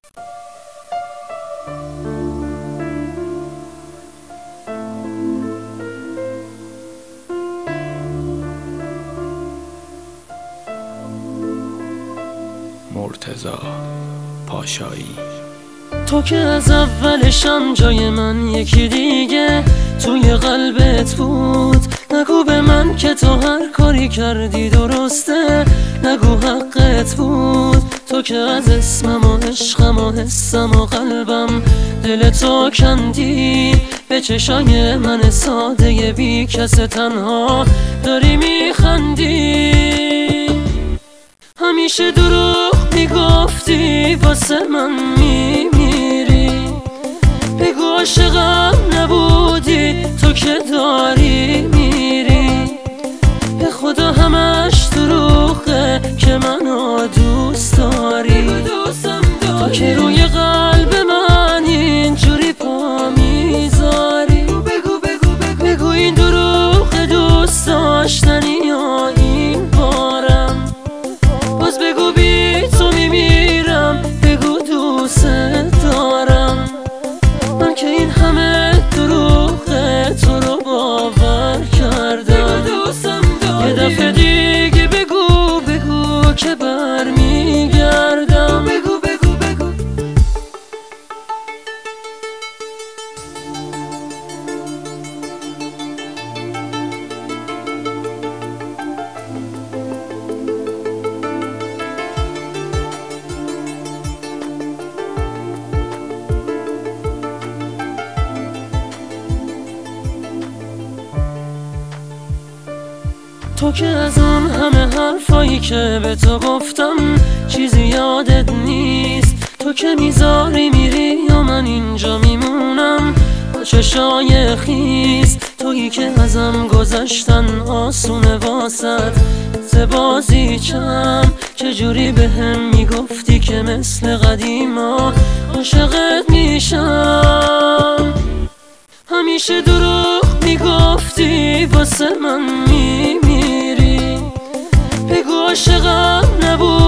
مرتضی پاشایی. تو که از اولشم جای من یکی دیگه توی قلبت بود. نگو به من که تو هر کاری کردی درسته، نگو حقت بود. تو که از اسمم و عشقم و حسم و قلبم دل تو کندی. به چشای من ساده بی کس تنها داری میخندی. همیشه دروغ میگفتی واسه من میمیری. بگو عاشقم نبودی تو که داری میری. به خدا همش دروغه که منو دوست داری. تو که روی قلب من اینجوری پا میذاری. بگو این دروغ دوست داشتنی یا این بارم. باز بگو بی تو میمیرم. بگو دوست دارم. من که این همه دروغه تو رو باور کردم. یه دفعه دیگه بگو که برمیگردم. تو که از اون همه حرفایی که به تو گفتم چیزی یادت نیست. تو که میذاری میری یا من اینجا میمونم با چشای خیس. تویی که ازم گذشتن آسونه واسد زبازی چم. چجوری بهم میگفتی که مثل قدیما عاشقت میشم. همیشه دروغ میگفتی واسه من میمیری. بگو عاشقم نبود